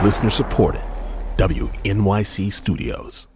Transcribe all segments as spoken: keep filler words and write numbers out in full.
Listener supported. W N Y C Studios.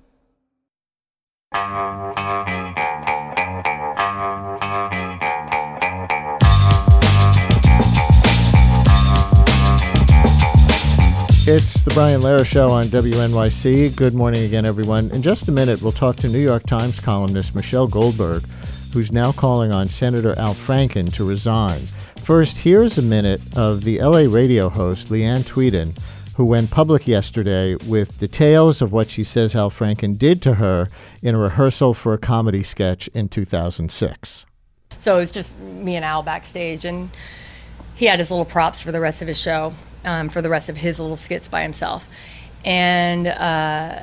It's the Brian Lehrer Show on W N Y C. Good morning again, everyone. In just a minute, we'll talk to New York Times columnist Michelle Goldberg, who's now calling on Senator Al Franken to resign. First, here's a minute of the L A radio host Leanne Tweeden, who went public yesterday with details of what she says Al Franken did to her in a rehearsal for a comedy sketch in two thousand six. So it was just me and Al backstage, and he had his little props for the rest of his show. Um, for the rest of his little skits by himself. And uh,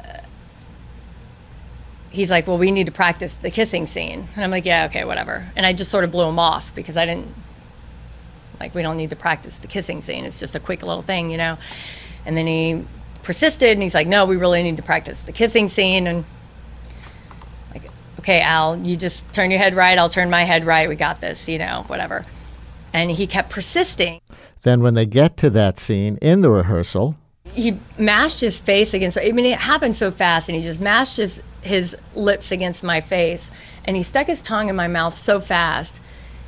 he's like, well, we need to practice the kissing scene. And I'm like, yeah, okay, whatever. And I just sort of blew him off because I didn't, like, we don't need to practice the kissing scene. It's just a quick little thing, you know. And then he persisted, and he's like, no, we really need to practice the kissing scene. And like, okay, Al, you just turn your head right, I'll turn my head right, we got this, you know, whatever. And he kept persisting. Then when they get to that scene in the rehearsal, he mashed his face against, I mean, it happened so fast, and he just mashed his, his lips against my face, and he stuck his tongue in my mouth so fast.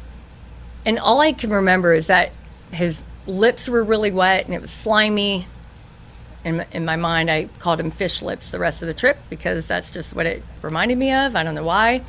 And all I can remember is that his lips were really wet, and it was slimy. In, in my mind, I called him fish lips the rest of the trip, because that's just what it reminded me of. I don't know why.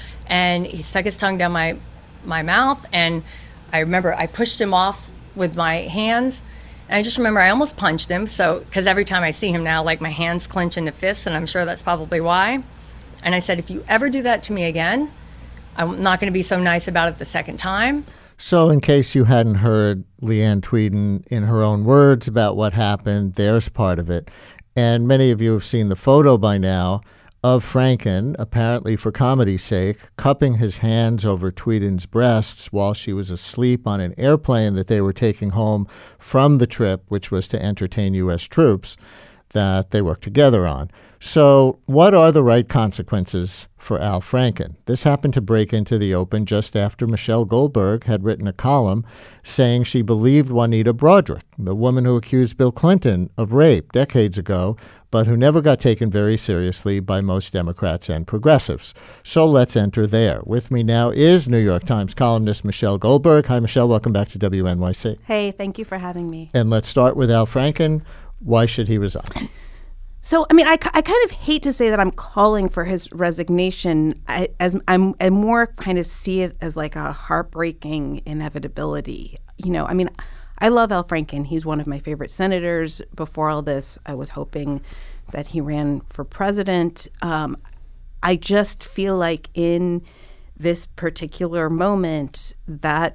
And he stuck his tongue down my, my mouth, and I remember I pushed him off with my hands, and I just remember I almost punched him, so because every time I see him now, like, my hands clench into fists, and I'm sure that's probably why. And I said, if you ever do that to me again, I'm not going to be so nice about it the second time. So in case you hadn't heard Leanne Tweeden in her own words about what happened, there's part of it. And many of you have seen the photo by now of Franken, apparently for comedy's sake, cupping his hands over Tweeden's breasts while she was asleep on an airplane that they were taking home from the trip, which was to entertain U S troops that they worked together on. So what are the right consequences for Al Franken? This happened to break into the open just after Michelle Goldberg had written a column saying she believed Juanita Broaddrick, the woman who accused Bill Clinton of rape decades ago, but who never got taken very seriously by most Democrats and progressives. So let's enter there. With me now is New York Times columnist Michelle Goldberg. Hi, Michelle. Welcome back to W N Y C. Hey, thank you for having me. And let's start with Al Franken. Why should he resign? So, I mean, I, I kind of hate to say that I'm calling for his resignation. I, as I'm, I more kind of see it as like a heartbreaking inevitability. You know, I mean, I love Al Franken. He's one of my favorite senators. Before all this, I was hoping that he ran for president. Um, I just feel like in this particular moment, that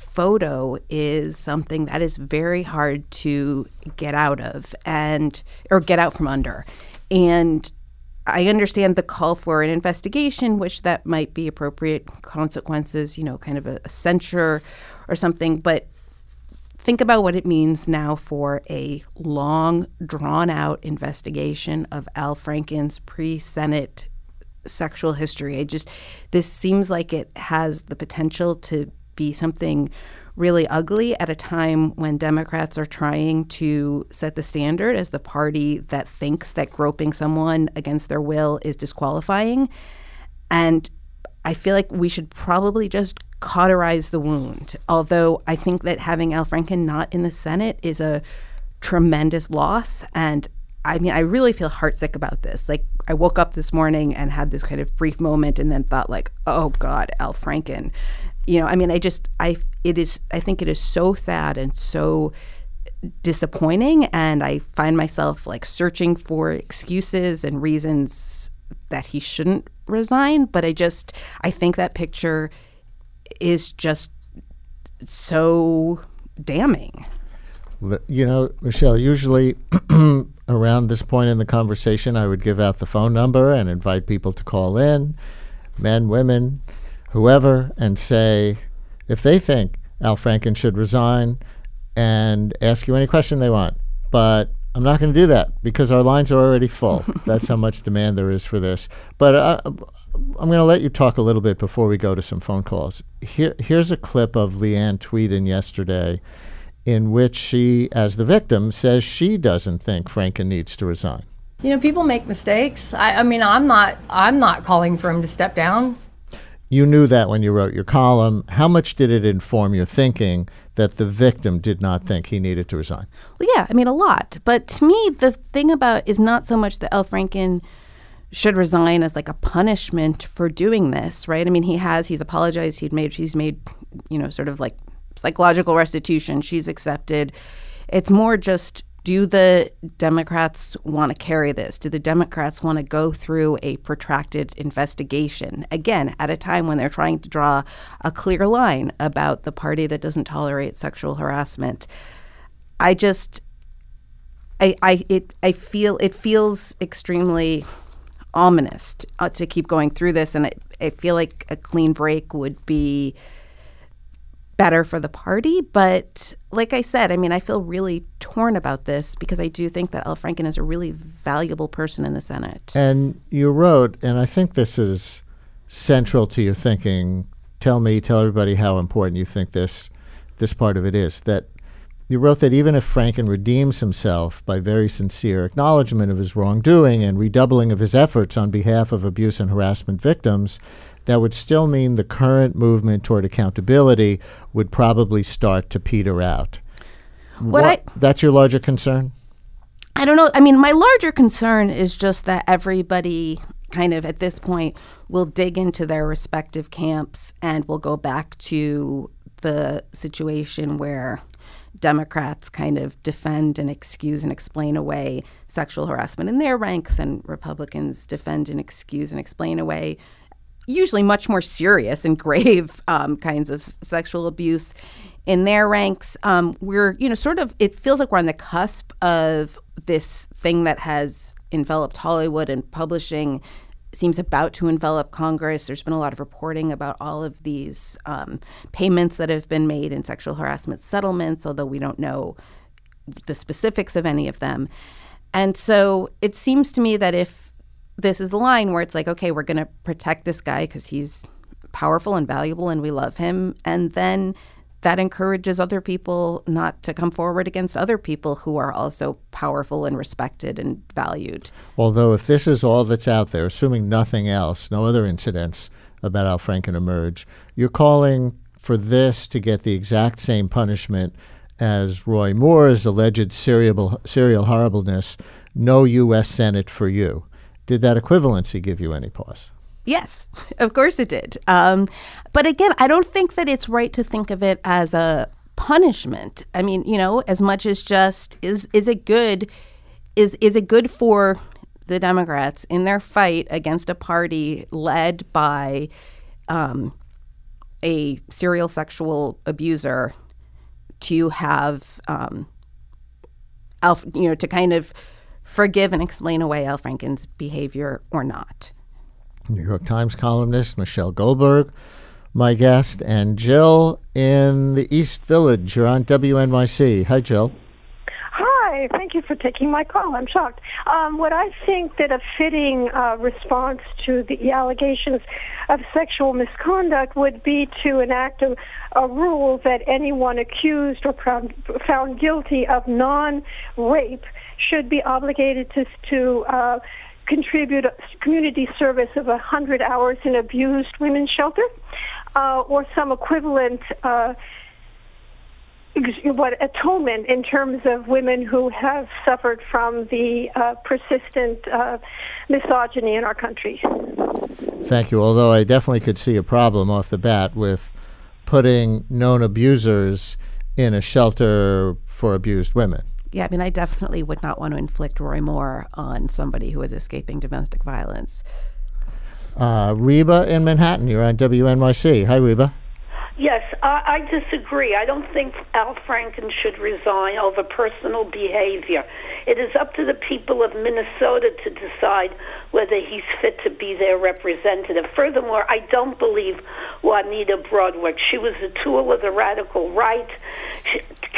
photo is something that is very hard to get out of and or get out from under. And I understand the call for an investigation, which that might be appropriate consequences, you know, kind of a, a censure or something. But think about what it means now for a long, drawn-out investigation of Al Franken's pre-Senate sexual history. I just, this seems like it has the potential to be something really ugly at a time when Democrats are trying to set the standard as the party that thinks that groping someone against their will is disqualifying. And I feel like we should probably just cauterize the wound, although I think that having Al Franken not in the Senate is a tremendous loss. And I mean, I really feel heartsick about this. Like, I woke up this morning and had this kind of brief moment and then thought, like, oh God, Al Franken. You know, I mean, I just, I, it is, I think it is so sad and so disappointing. And I find myself like searching for excuses and reasons that he shouldn't resign. But I just, I think that picture is just so damning. You know, Michelle, usually around this point in the conversation, I would give out the phone number and invite people to call in, men, women, whoever, and say if they think Al Franken should resign and ask you any question they want. But I'm not going to do that because our lines are already full. That's how much demand there is for this. But uh, I'm going to let you talk a little bit before we go to some phone calls. Here, here's a clip of Leanne Tweeden yesterday in which she, as the victim, says she doesn't think Franken needs to resign. You know, people make mistakes. I, I mean, I'm not I'm not calling for him to step down. You knew that when you wrote your column. How much did it inform your thinking that the victim did not think he needed to resign? Well, yeah, I mean, a lot. But to me, the thing about is not so much that Al Franken should resign as like a punishment for doing this, right? I mean, he has, he's apologized, he'd made, he's made, you know, sort of like psychological restitution. She's accepted. It's more just, do the Democrats want to carry this? Do the Democrats want to go through a protracted investigation, again, at a time when they're trying to draw a clear line about the party that doesn't tolerate sexual harassment? I just, I, I, it, I feel, it feels extremely ominous uh, to keep going through this, and I, I feel like a clean break would be better for the party. But like I said, I mean, I feel really torn about this because I do think that Al Franken is a really valuable person in the Senate. And you wrote, and I think this is central to your thinking, tell me, tell everybody how important you think this this part of it is, that you wrote that even if Franken redeems himself by very sincere acknowledgement of his wrongdoing and redoubling of his efforts on behalf of abuse and harassment victims, that would still mean the current movement toward accountability would probably start to peter out. What, what I, that's your larger concern? I don't know. I mean, my larger concern is just that everybody kind of at this point will dig into their respective camps and will go back to the situation where Democrats kind of defend and excuse and explain away sexual harassment in their ranks, and Republicans defend and excuse and explain away usually much more serious and grave um, kinds of s- sexual abuse in their ranks. Um, we're, you know, sort of, it feels like we're on the cusp of this thing that has enveloped Hollywood, and publishing seems about to envelop Congress. There's been a lot of reporting about all of these um, payments that have been made in sexual harassment settlements, although we don't know the specifics of any of them. And so it seems to me that if this is the line where it's like, okay, we're going to protect this guy because he's powerful and valuable and we love him, and then that encourages other people not to come forward against other people who are also powerful and respected and valued. Although if this is all that's out there, assuming nothing else, no other incidents about Al Franken emerge, you're calling for this to get the exact same punishment as Roy Moore's alleged serial, serial horribleness, no U S Senate for you. Did that equivalency give you any pause? Yes, of course it did. Um, but again, I don't think that it's right to think of it as a punishment. I mean, you know, as much as just is is it good, is is it good for the Democrats in their fight against a party led by um, a serial sexual abuser to have, um, Al, you know, to kind of forgive and explain away Al Franken's behavior or not? New York Times columnist Michelle Goldberg, my guest, and Jill in the East Village. You're on W N Y C. Hi, Jill. Hi. Thank you for taking my call. I'm shocked. Um, what I think that a fitting uh, response to the allegations of sexual misconduct would be to enact a, a rule that anyone accused or found, found guilty of non-rape should be obligated to to uh, contribute community service of one hundred hours in abused women's shelter, uh, or some equivalent uh, what atonement in terms of women who have suffered from the uh, persistent uh, misogyny in our country. Thank you. Although I definitely could see a problem off the bat with putting known abusers in a shelter for abused women. Yeah, I mean, I definitely would not want to inflict Roy Moore on somebody who is escaping domestic violence. Uh, Reba in Manhattan, you're on W N Y C. Hi, Reba. Yes, I, I disagree. I don't think Al Franken should resign over personal behavior. It is up to the people of Minnesota to decide whether he's fit to be their representative. Furthermore, I don't believe Juanita Broadwick. She was a tool of the radical right. She,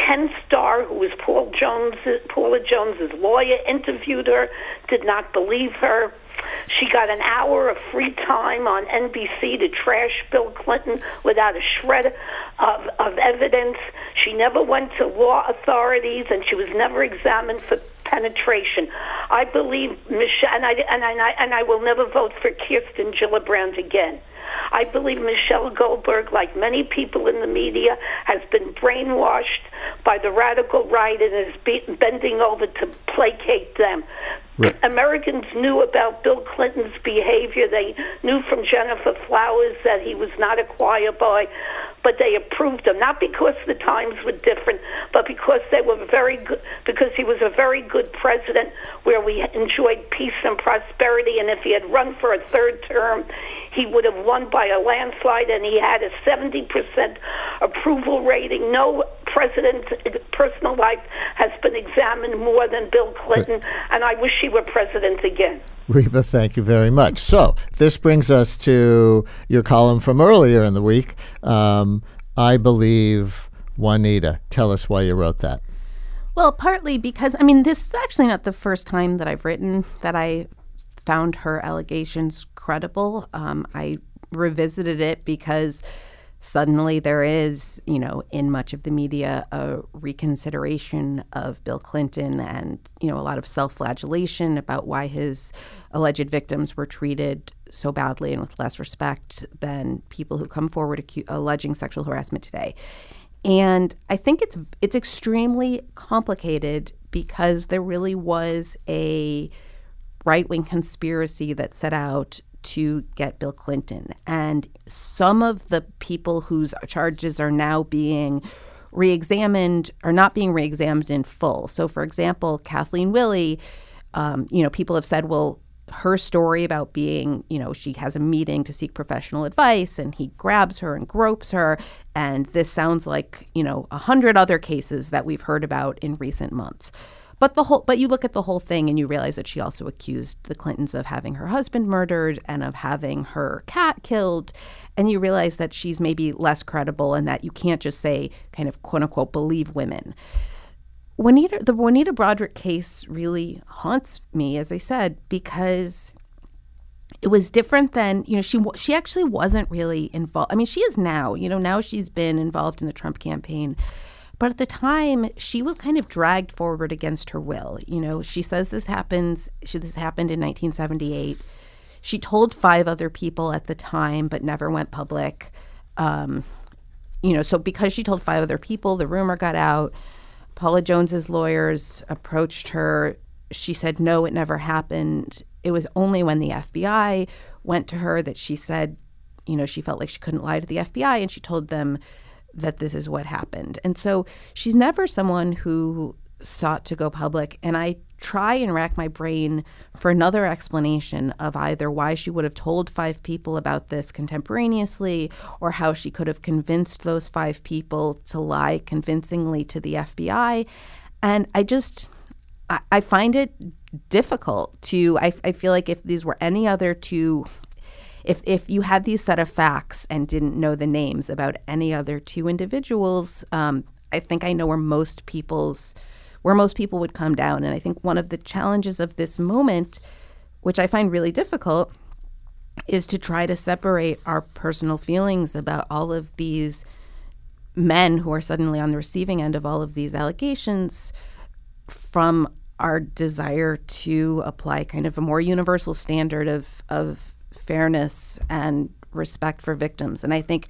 Ken Starr, who was Paul Jones, Paula Jones's lawyer, interviewed her, did not believe her. She got an hour of free time on N B C to trash Bill Clinton without a shred of, of evidence. She never went to law authorities, and she was never examined for penetration. I believe Michelle, and I and I and I will never vote for Kirsten Gillibrand again. I believe Michelle Goldberg, like many people in the media, has been brainwashed by the radical right and is be- bending over to placate them. Right. Americans knew about Bill Clinton's behavior. They knew from Jennifer Flowers that he was not a choir boy, but they approved him, not because the times were different, but because they were very good, because he was a very good president where we enjoyed peace and prosperity, and if he had run for a third term, he would have won by a landslide, and he had a seventy percent approval rating. No president's personal life has been examined more than Bill Clinton, and I wish he were president again. Reba, thank you very much. So this brings us to your column from earlier in the week. Um, I believe Juanita. Tell us why you wrote that. Well, partly because, I mean, this is actually not the first time that I've written that I found her allegations credible. Um, I revisited it because suddenly there is, you know, in much of the media, a reconsideration of Bill Clinton and, you know, a lot of self-flagellation about why his alleged victims were treated so badly and with less respect than people who come forward acu- alleging sexual harassment today. And I think it's it's extremely complicated because there really was a right-wing conspiracy that set out to get Bill Clinton. And some of the people whose charges are now being reexamined are not being reexamined in full. So, for example, Kathleen Willey, um, you know, people have said, well, her story about being, you know, she has a meeting to seek professional advice and he grabs her and gropes her. And this sounds like, you know, a hundred other cases that we've heard about in recent months. But the whole, but you look at the whole thing and you realize that she also accused the Clintons of having her husband murdered and of having her cat killed. And you realize that she's maybe less credible and that you can't just say kind of quote unquote believe women. Juanita, the Juanita Broaddrick case really haunts me, as I said, because it was different than, you know, she she actually wasn't really involved. I mean, she is now, you know, now she's been involved in the Trump campaign. But at the time, she was kind of dragged forward against her will. You know, she says this happens. She, this happened in nineteen seventy-eight. She told five other people at the time, but never went public. Um, you know, so because she told five other people, the rumor got out. Paula Jones's lawyers approached her. She said, no, it never happened. It was only when the F B I went to her that she said, you know, she felt like she couldn't lie to the F B I, and she told them that this is what happened. And so she's never someone who sought to go public. And I try and rack my brain for another explanation of either why she would have told five people about this contemporaneously or how she could have convinced those five people to lie convincingly to the F B I. And I just, I, I find it difficult to, I, I feel like if these were any other two If if you had these set of facts and didn't know the names about any other two individuals, um, I think I know where most people's where most people would come down. And I think one of the challenges of this moment, which I find really difficult, is to try to separate our personal feelings about all of these men who are suddenly on the receiving end of all of these allegations from our desire to apply kind of a more universal standard of of fairness and respect for victims. And I think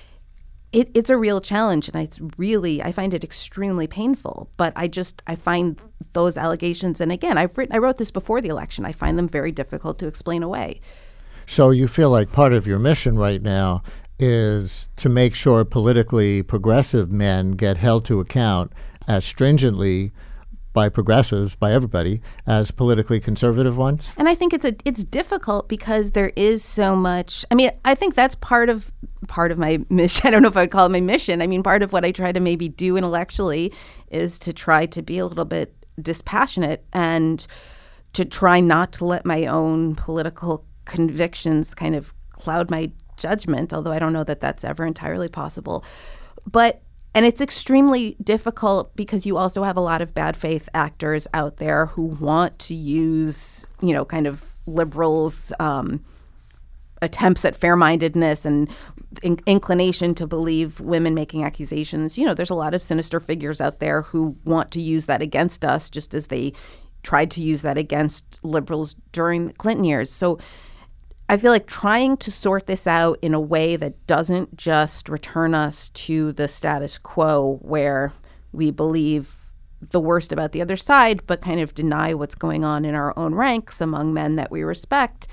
it, it's a real challenge, and it's really, I find it extremely painful. But I just, I find those allegations, and again, I've written, I wrote this before the election, I find them very difficult to explain away. So you feel like part of your mission right now is to make sure politically progressive men get held to account as stringently by progressives, by everybody, as politically conservative ones? And I think it's a it's difficult because there is so much. I mean, I think that's part of part of my mission. I don't know if I would call it my mission. I mean, part of what I try to maybe do intellectually is to try to be a little bit dispassionate and to try not to let my own political convictions kind of cloud my judgment, although I don't know that that's ever entirely possible. But And it's extremely difficult because you also have a lot of bad faith actors out there who want to use, you know, kind of liberals' um, attempts at fair-mindedness and in- inclination to believe women making accusations. You know, there's a lot of sinister figures out there who want to use that against us, just as they tried to use that against liberals during the Clinton years. So I feel like trying to sort this out in a way that doesn't just return us to the status quo where we believe the worst about the other side, but kind of deny what's going on in our own ranks among men that we respect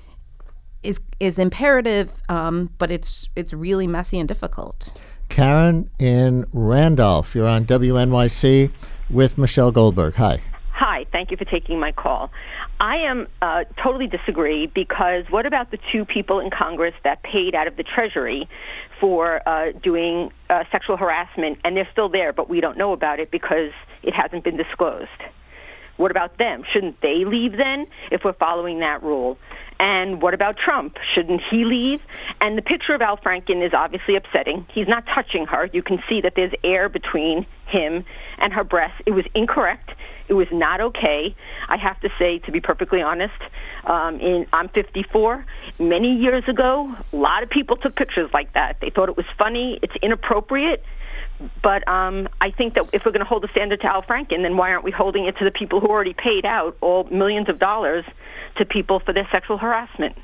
is is imperative, um, but it's it's really messy and difficult. Karen in Randolph, you're on W N Y C with Michelle Goldberg. Hi. Hi, thank you for taking my call. I am uh, totally disagree because what about the two people in Congress that paid out of the Treasury for uh, doing uh, sexual harassment, and they're still there, but we don't know about it because it hasn't been disclosed? What about them? Shouldn't they leave then if we're following that rule? And what about Trump? Shouldn't he leave? And the picture of Al Franken is obviously upsetting. He's not touching her. You can see that there's air between him and her breasts. It was incorrect. It was not okay. I have to say, to be perfectly honest, um, in I'm fifty-four. Many years ago, a lot of people took pictures like that. They thought it was funny. It's inappropriate. But um, I think that if we're going to hold the standard to Al Franken, then why aren't we holding it to the people who already paid out all millions of dollars to people for their sexual harassment?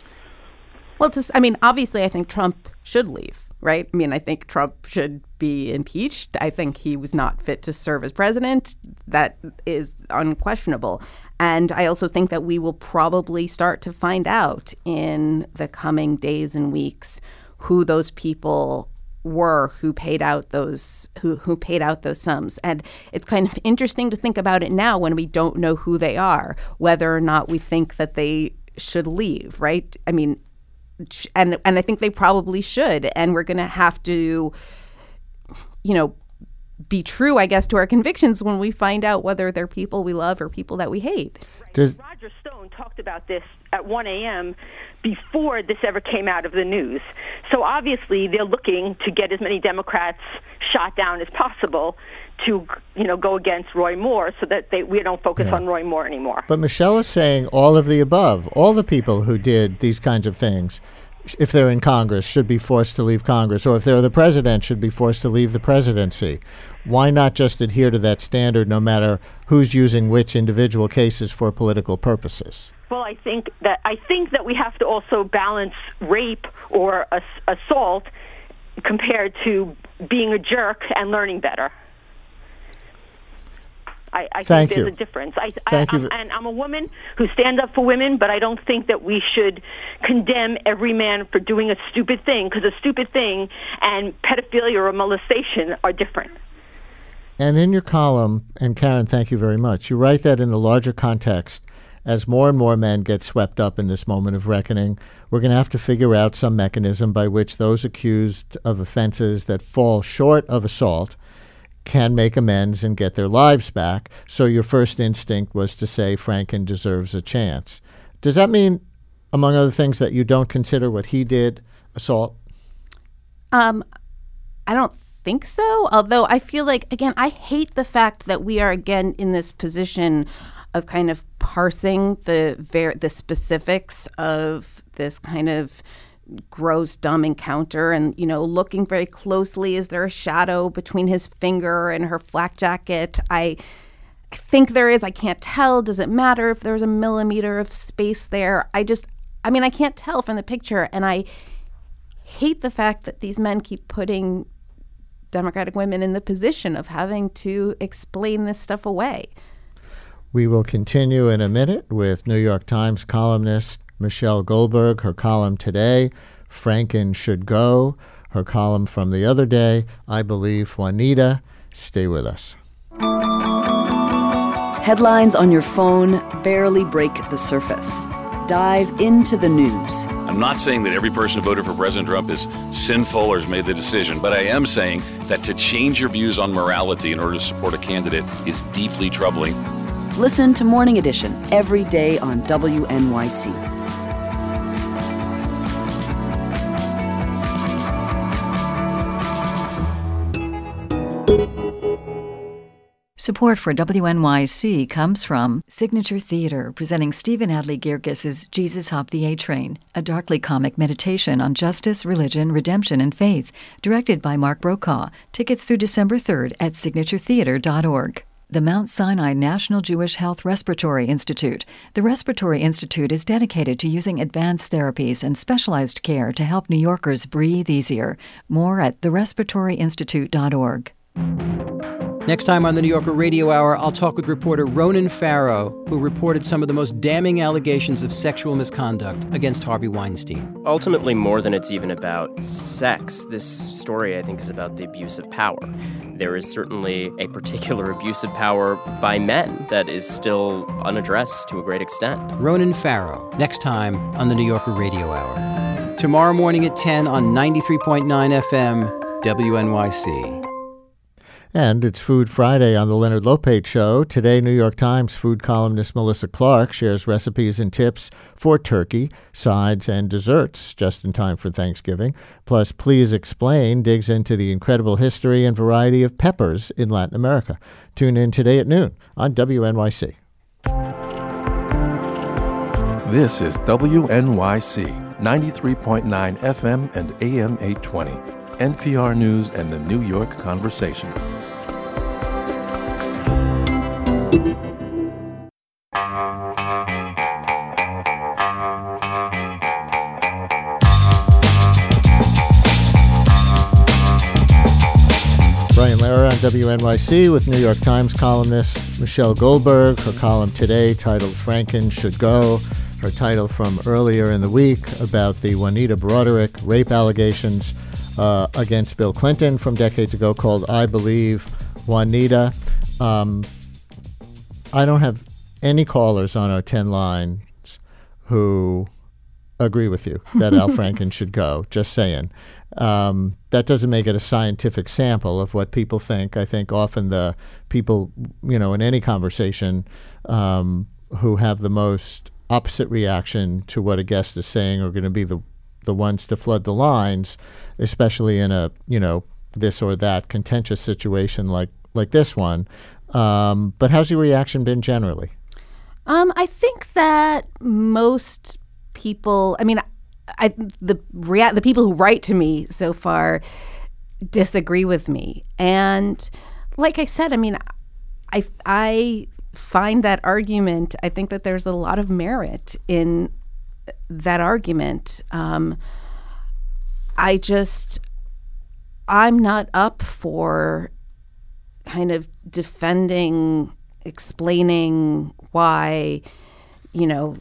Well, to, I mean, obviously, I think Trump should leave, right? I mean, I think Trump should be impeached. I think he was not fit to serve as president. That is unquestionable. And I also think that we will probably start to find out in the coming days and weeks who those people were who paid out those who who paid out those sums. And it's kind of interesting to think about it now when we don't know who they are, whether or not we think that they should leave, right? I mean, and and I think they probably should. And we're going to have to, you know, be true, I guess, to our convictions when we find out whether they're people we love or people that we hate. Right. Does- Roger Stone talked about this at one a.m. before this ever came out of the news. So obviously they're looking to get as many Democrats shot down as possible to, you know, go against Roy Moore so that they, we don't focus yeah. on Roy Moore anymore. But Michelle is saying all of the above. All the people who did these kinds of things, if they're in Congress, should be forced to leave Congress, or if they're the president, should be forced to leave the presidency. Why not just adhere to that standard no matter who's using which individual cases for political purposes? Well, I think that I think that we have to also balance rape or ass- assault compared to being a jerk and learning better. I, I Thank think there's you. a difference. I, Thank I, you. I'm, and I'm a woman who stands up for women, but I don't think that we should condemn every man for doing a stupid thing, because a stupid thing and pedophilia or molestation are different. And in your column, and Karen, thank you very much, you write that in the larger context, as more and more men get swept up in this moment of reckoning, we're going to have to figure out some mechanism by which those accused of offenses that fall short of assault can make amends and get their lives back. So your first instinct was to say Franken deserves a chance. Does that mean, among other things, that you don't consider what he did assault? Um, I don't think so. Although I feel like, again, I hate the fact that we are again in this position of kind of parsing the ver- the specifics of this kind of gross, dumb encounter and, you know, looking very closely. Is there a shadow between his finger and her flak jacket? I think there is. I can't tell. Does it matter if there's a millimeter of space there? I just, I mean, I can't tell from the picture. And I hate the fact that these men keep putting Democratic women in the position of having to explain this stuff away. We will continue in a minute with New York Times columnist Michelle Goldberg, her column today, Franken Should Go, her column from the other day, I Believe Juanita. Stay with us. Headlines on your phone barely break the surface. Dive into the news. I'm not saying that every person who voted for President Trump is sinful or has made the decision, but I am saying that to change your views on morality in order to support a candidate is deeply troubling. Listen to Morning Edition every day on W N Y C. Support for W N Y C comes from Signature Theater, presenting Stephen Adly Gierkes' Jesus Hop the A-Train, a darkly comic meditation on justice, religion, redemption, and faith, directed by Mark Brokaw. Tickets through December third at signature theater dot org. The Mount Sinai National Jewish Health Respiratory Institute. The Respiratory Institute is dedicated to using advanced therapies and specialized care to help New Yorkers breathe easier. More at the respiratory institute dot org. Next time on the New Yorker Radio Hour, I'll talk with reporter Ronan Farrow, who reported some of the most damning allegations of sexual misconduct against Harvey Weinstein. Ultimately, more than it's even about sex, this story, I think, is about the abuse of power. There is certainly a particular abuse of power by men that is still unaddressed to a great extent. Ronan Farrow, next time on the New Yorker Radio Hour. Tomorrow morning at ten on ninety-three point nine F M, W N Y C. And it's Food Friday on the Leonard Lopate Show. Today, New York Times food columnist Melissa Clark shares recipes and tips for turkey, sides, and desserts just in time for Thanksgiving. Plus, Please Explain digs into the incredible history and variety of peppers in Latin America. Tune in today at noon on W N Y C. This is W N Y C, ninety-three point nine F M and A M eight twenty. N P R News and the New York Conversation. Brian Lehrer on W N Y C with New York Times columnist Michelle Goldberg. Her column today titled Franken Should Go. Her title from earlier in the week about the Juanita Broaddrick rape allegations uh, against Bill Clinton from decades ago, called I Believe Juanita. Um, I don't have any callers on our ten lines who agree with you that Al Franken should go. Just saying. Um, that doesn't make it a scientific sample of what people think. I think often the people, you know, in any conversation um, who have the most opposite reaction to what a guest is saying are going to be the the ones to flood the lines, especially in a, you know, this or that contentious situation like, like this one. Um, but how's your reaction been generally? Um, I think that most people, I mean, I, the rea- the people who write to me so far disagree with me. And like I said, I mean, I I find that argument, I think that there's a lot of merit in that argument. Um, I just, I'm not up for kind of defending, explaining why, you know,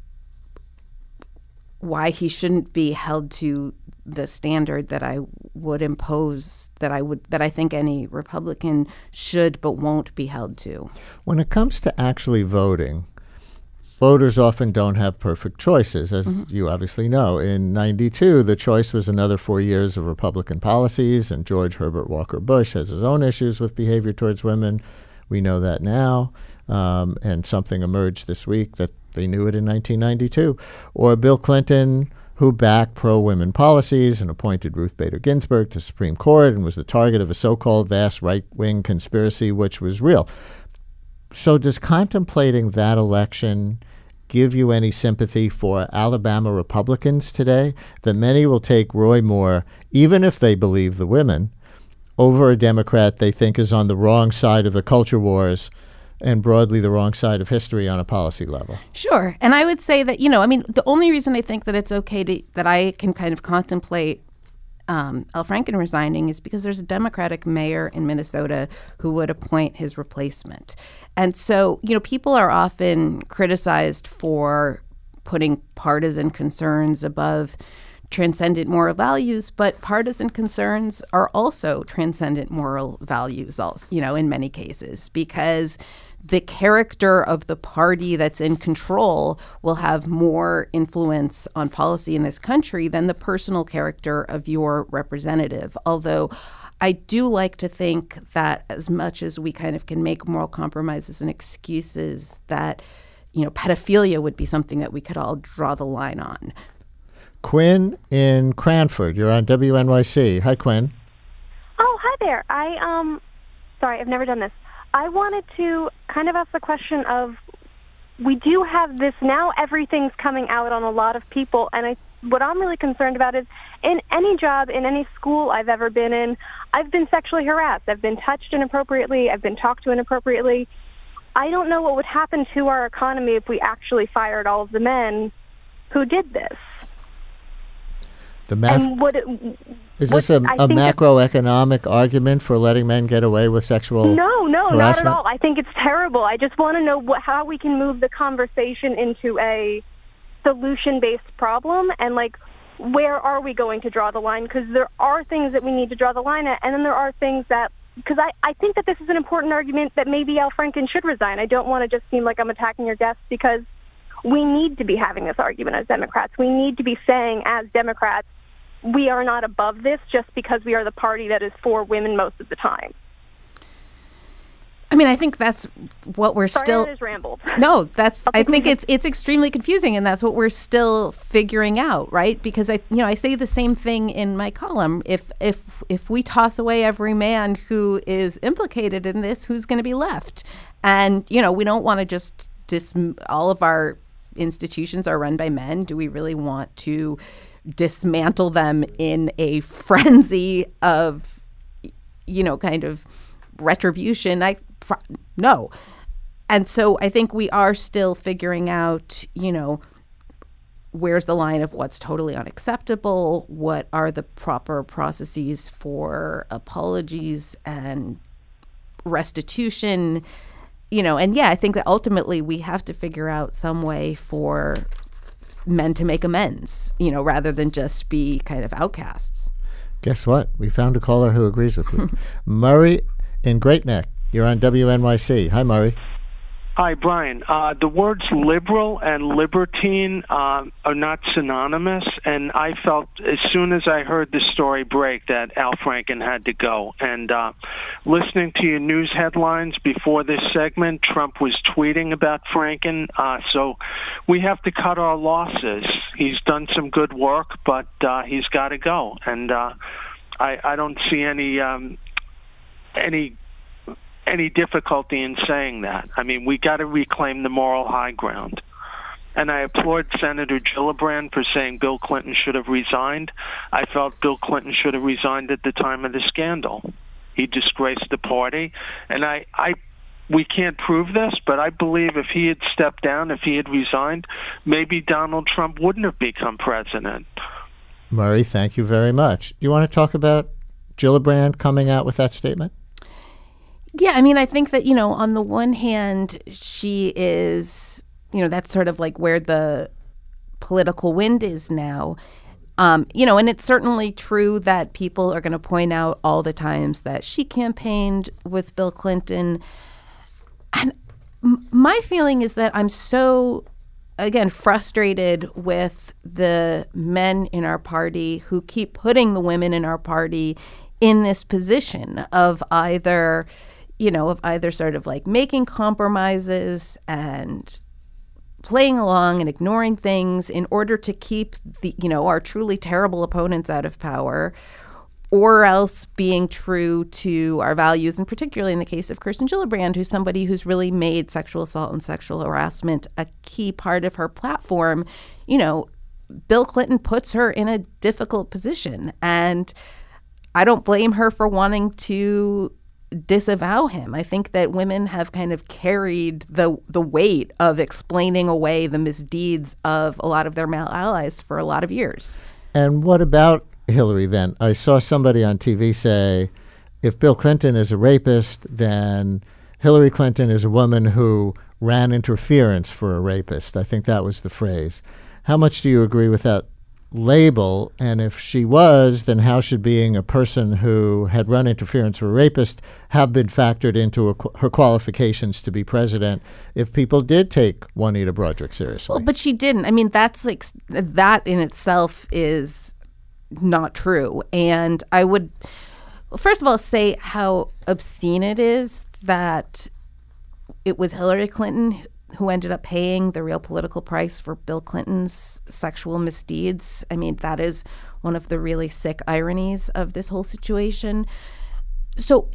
why he shouldn't be held to the standard that I would impose, that I would, that I think any Republican should but won't be held to. When it comes to actually voting, voters often don't have perfect choices, as mm-hmm. you obviously know. In ninety-two, the choice was another four years of Republican policies, and George Herbert Walker Bush has his own issues with behavior towards women. We know that now, um, and something emerged this week that they knew it in nineteen ninety-two. Or Bill Clinton, who backed pro-women policies and appointed Ruth Bader Ginsburg to Supreme Court and was the target of a so-called vast right-wing conspiracy, which was real. So does contemplating that election give you any sympathy for Alabama Republicans today, that many will take Roy Moore, even if they believe the women, over a Democrat they think is on the wrong side of the culture wars and broadly the wrong side of history on a policy level? Sure. And I would say that, you know, I mean, the only reason I think that it's okay to, that I can kind of contemplate um, Al Franken resigning is because there's a Democratic mayor in Minnesota who would appoint his replacement. And so, you know, people are often criticized for putting partisan concerns above transcendent moral values, but partisan concerns are also transcendent moral values, also, you know, in many cases, because the character of the party that's in control will have more influence on policy in this country than the personal character of your representative. Although I do like to think that as much as we kind of can make moral compromises and excuses, that, you know, pedophilia would be something that we could all draw the line on. Quinn in Cranford, you're on W N Y C. Hi, Quinn. Oh, hi there. I, um, sorry, I've never done this. I wanted to kind of ask the question of, we do have this now, everything's coming out on a lot of people, and I, what I'm really concerned about is in any job, in any school I've ever been in, I've been sexually harassed. I've been touched inappropriately. I've been talked to inappropriately. I don't know what would happen to our economy if we actually fired all of the men who did this. The mac- and what it, is what, this a, a macroeconomic argument for letting men get away with sexual No, no, harassment? not at all. I think it's terrible. I just want to know what, how we can move the conversation into a solution-based problem, and, like, where are we going to draw the line? Because there are things that we need to draw the line at, and then there are things that, because I, I think that this is an important argument that maybe Al Franken should resign. I don't want to just seem like I'm attacking your guests, because we need to be having this argument as Democrats. We need to be saying, as Democrats, we are not above this just because we are the party that is for women most of the time. I mean, I think that's what we're Sorry, still. I just rambled. No, that's. Okay. I think it's it's extremely confusing, and that's what we're still figuring out, right? Because I, you know, I say the same thing in my column. If if if we toss away every man who is implicated in this, who's going to be left? And you know, we don't want to just dis. All of our institutions are run by men. Do we really want to dismantle them in a frenzy of, you know, kind of retribution? I no. And so I think we are still figuring out, you know, where's the line of what's totally unacceptable, what are the proper processes for apologies and restitution, you know, and yeah, I think that ultimately we have to figure out some way for men to make amends, you know, rather than just be kind of outcasts. Guess what? We found a caller who agrees with you. Murray in Great Neck. You're on W N Y C. Hi, Murray. Hi, Brian. Uh, the words liberal and libertine uh, are not synonymous, and I felt as soon as I heard the story break that Al Franken had to go. And uh, listening to your news headlines before this segment, Trump was tweeting about Franken, uh, so we have to cut our losses. He's done some good work, but uh, he's got to go. And uh, I, I don't see any um, any... any difficulty in saying that. I mean, we got to reclaim the moral high ground. And I applaud Senator Gillibrand for saying Bill Clinton should have resigned. I felt Bill Clinton should have resigned at the time of the scandal. He disgraced the party. And I, I, we can't prove this, but I believe if he had stepped down, if he had resigned, maybe Donald Trump wouldn't have become president. Murray, thank you very much. You want to talk about Gillibrand coming out with that statement? Yeah, I mean, I think that, you know, on the one hand, she is, you know, that's sort of like where the political wind is now. Um, you know, and it's certainly true that people are going to point out all the times that she campaigned with Bill Clinton. And m- my feeling is that I'm so, again, frustrated with the men in our party who keep putting the women in our party in this position of either, you know, of either sort of like making compromises and playing along and ignoring things in order to keep the, you know, our truly terrible opponents out of power, or else being true to our values, and particularly in the case of Kirsten Gillibrand, who's somebody who's really made sexual assault and sexual harassment a key part of her platform. You know, Bill Clinton puts her in a difficult position, and I don't blame her for wanting to disavow him. I think that women have kind of carried the the weight of explaining away the misdeeds of a lot of their male allies for a lot of years. And what about Hillary then? I saw somebody on T V say, if Bill Clinton is a rapist, then Hillary Clinton is a woman who ran interference for a rapist. I think that was the phrase. How much do you agree with that label? And if she was, then how should being a person who had run interference for a rapist have been factored into a, her qualifications to be president if people did take Juanita Broaddrick seriously? Well, but she didn't. I mean, that's like, that in itself is not true. And I would, well, first of all, say how obscene it is that it was Hillary Clinton who ended up paying the real political price for Bill Clinton's sexual misdeeds. I mean, that is one of the really sick ironies of this whole situation. So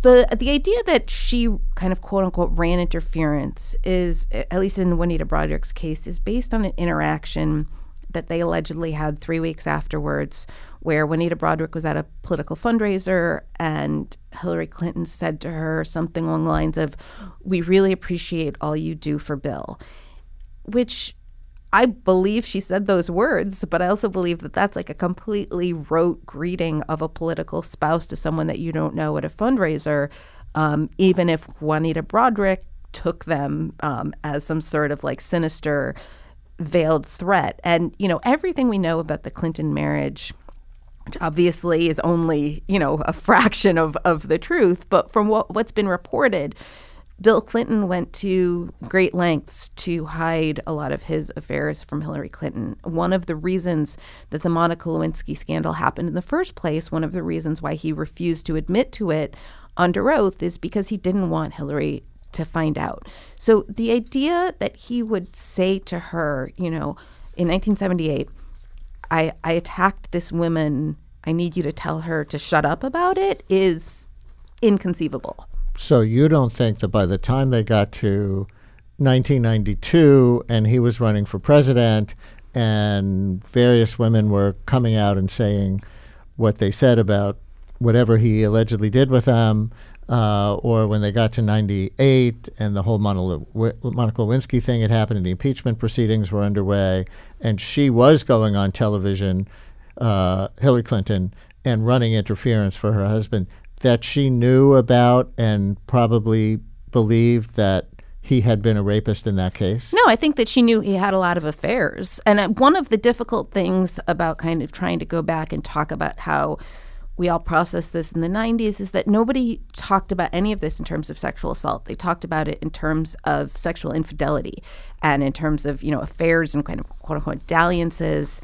the the idea that she kind of quote unquote ran interference is, at least in Juanita Broaddrick's case, is based on an interaction that they allegedly had three weeks afterwards, where Juanita Broaddrick was at a political fundraiser and Hillary Clinton said to her something along the lines of, "We really appreciate all you do for Bill," which I believe she said those words, but I also believe that that's like a completely rote greeting of a political spouse to someone that you don't know at a fundraiser, um, even if Juanita Broaddrick took them um, as some sort of like sinister, veiled threat. And, you know, everything we know about the Clinton marriage, which obviously is only, you know, a fraction of, of the truth, but from what, what's been reported, Bill Clinton went to great lengths to hide a lot of his affairs from Hillary Clinton. One of the reasons that the Monica Lewinsky scandal happened in the first place, one of the reasons why he refused to admit to it under oath, is because he didn't want Hillary to find out. So the idea that he would say to her, you know, in nineteen seventy-eight, I, I attacked this woman, I need you to tell her to shut up about it, is inconceivable. So you don't think that by the time they got to nineteen ninety-two and he was running for president and various women were coming out and saying what they said about whatever he allegedly did with them, uh, or when they got to ninety-eight and the whole Monica Lewinsky thing had happened and the impeachment proceedings were underway and she was going on television, uh, Hillary Clinton, and running interference for her husband, that she knew about and probably believed that he had been a rapist in that case? No, I think that she knew he had a lot of affairs. And one of the difficult things about kind of trying to go back and talk about how we all processed this in the nineties is that nobody talked about any of this in terms of sexual assault. They talked about it in terms of sexual infidelity and in terms of, you know, affairs and kind of quote unquote dalliances.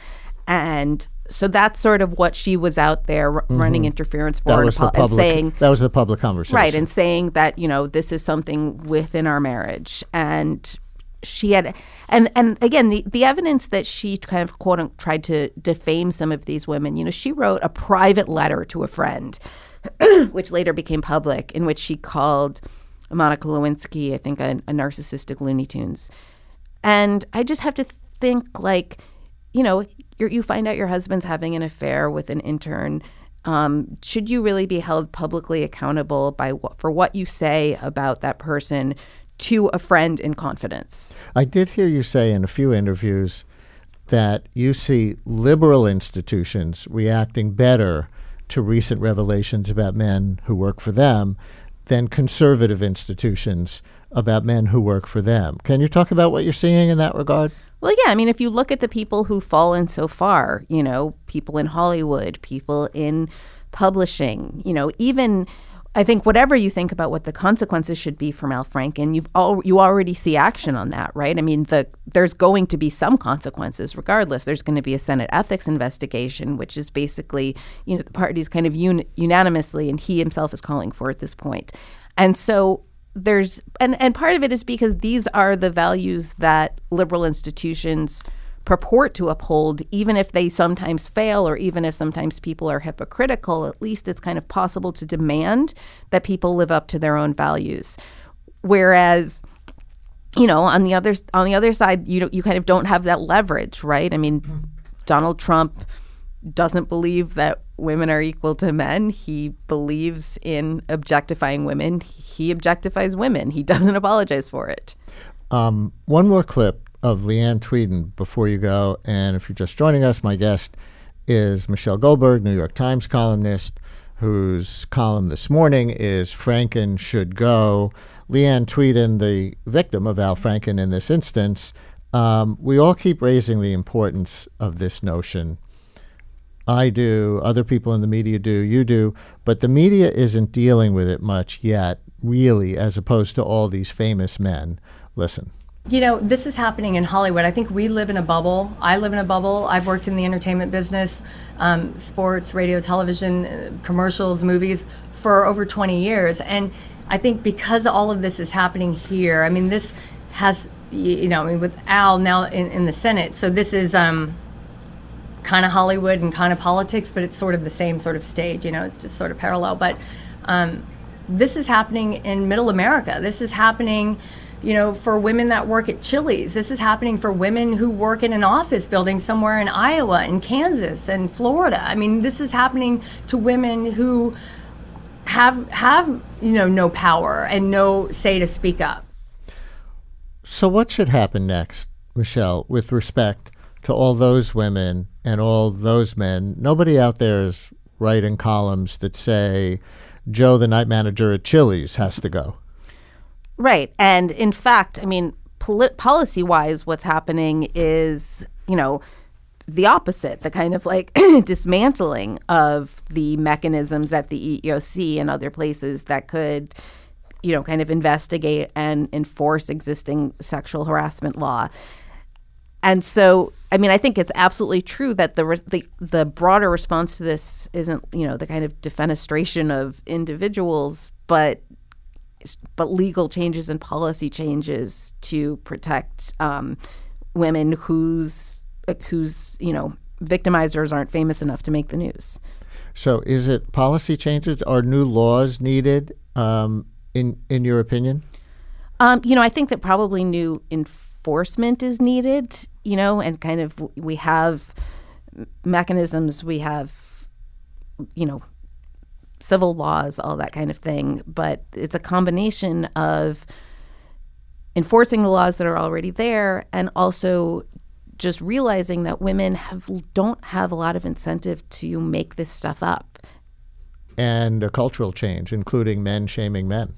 And so that's sort of what she was out there r- mm-hmm. running interference for, that was and, the public, and saying that was the public conversation, right? And saying that, you know, this is something within our marriage, and she had, and and again, the the evidence that she kind of quote unquote tried to defame some of these women. You know, she wrote a private letter to a friend, which later became public, in which she called Monica Lewinsky, I think, a, a narcissistic Looney Tunes, and I just have to think, like, you know, you're, you find out your husband's having an affair with an intern. Um, should you really be held publicly accountable by wh- for what you say about that person to a friend in confidence? I did hear you say in a few interviews that you see liberal institutions reacting better to recent revelations about men who work for them than conservative institutions about men who work for them. Can you talk about what you're seeing in that regard? Well, yeah. I mean, if you look at the people who've fallen so far, you know, people in Hollywood, people in publishing, you know, even I think whatever you think about what the consequences should be from Al Franken, you've all you already see action on that, right? I mean, the there's going to be some consequences regardless. There's going to be a Senate ethics investigation, which is basically, you know, the parties kind of un- unanimously, and he himself is calling for at this point. And so there's and, and part of it is because these are the values that liberal institutions purport to uphold, even if they sometimes fail or even if sometimes people are hypocritical. At least it's kind of possible to demand that people live up to their own values. Whereas, you know, on the other on the other side, you know, you kind of don't have that leverage, right? I mean, Donald Trump doesn't believe that women are equal to men. He believes in objectifying women. He objectifies women. He doesn't apologize for it. Um, one more clip of Leanne Tweeden before you go. And if you're just joining us, my guest is Michelle Goldberg, New York Times columnist, whose column this morning is Franken Should Go. Leanne Tweeden, the victim of Al Franken in this instance, um, we all keep raising the importance of this notion. I do, other people in the media do, you do, but the media isn't dealing with it much yet, really, as opposed to all these famous men. Listen. You know, this is happening in Hollywood. I think we live in a bubble. I live in a bubble. I've worked in the entertainment business, um, sports, radio, television, uh, commercials, movies for over twenty years. And I think because all of this is happening here, I mean, this has, you know, I mean, with Al now in, in the Senate, so this is um, kind of Hollywood and kind of politics, but it's sort of the same sort of stage, you know, it's just sort of parallel. But um, this is happening in middle America. This is happening, you know, for women that work at Chili's. This is happening for women who work in an office building somewhere in Iowa and Kansas and Florida. I mean, this is happening to women who have, have you know, no power and no say to speak up. So what should happen next, Michelle, with respect to all those women and all those men? Nobody out there is writing columns that say Joe, the night manager at Chili's, has to go. Right. And in fact, I mean, polit- policy-wise, what's happening is, you know, the opposite, the kind of like dismantling of the mechanisms at the E E O C and other places that could, you know, kind of investigate and enforce existing sexual harassment law. And so, I mean, I think it's absolutely true that the re- the the broader response to this isn't, you know, the kind of defenestration of individuals, but but legal changes and policy changes to protect um, women whose whose you know victimizers aren't famous enough to make the news. So, is it policy changes? Are new laws needed? Um, in in your opinion? Um, you know, I think that probably new enforcement is needed. You know, and kind of we have mechanisms. We have, you know, civil laws, all that kind of thing. But it's a combination of enforcing the laws that are already there and also just realizing that women have don't have a lot of incentive to make this stuff up. And a cultural change, including men shaming men.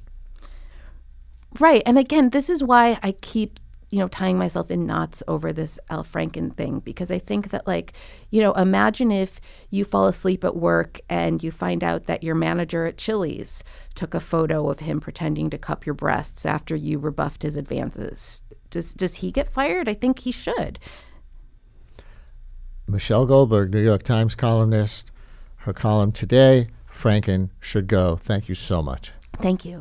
Right. And again, this is why I keep, you know, tying myself in knots over this Al Franken thing, because I think that, like, you know, imagine if you fall asleep at work and you find out that your manager at Chili's took a photo of him pretending to cup your breasts after you rebuffed his advances. Does, does he get fired? I think he should. Michelle Goldberg, New York Times columnist. Her column today, Franken Should Go. Thank you so much. Thank you.